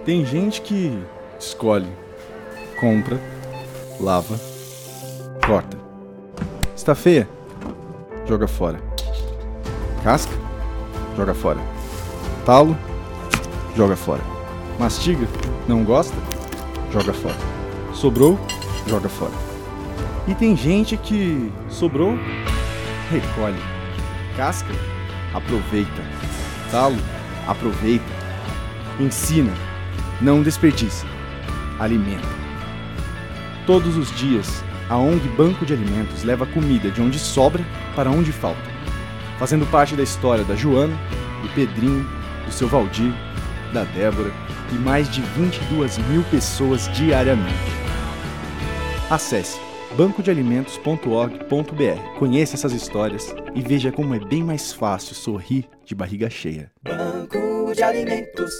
Tem gente que escolhe, compra, lava, corta. Está feia? Joga fora. Casca? Joga fora. Talo? Joga fora. Mastiga? Não gosta? Joga fora. Sobrou? Joga fora. E tem gente que sobrou? Recolhe. Casca? Aproveita. Talo? Aproveita. Ensina. Não desperdiça. Alimenta. Todos os dias, a ONG Banco de Alimentos leva comida de onde sobra para onde falta, fazendo parte da história da Joana, do Pedrinho, do seu Valdir, da Débora e mais de 22 mil pessoas diariamente. Acesse bancodealimentos.org.br, conheça essas histórias e veja como é bem mais fácil sorrir de barriga cheia. Banco de Alimentos.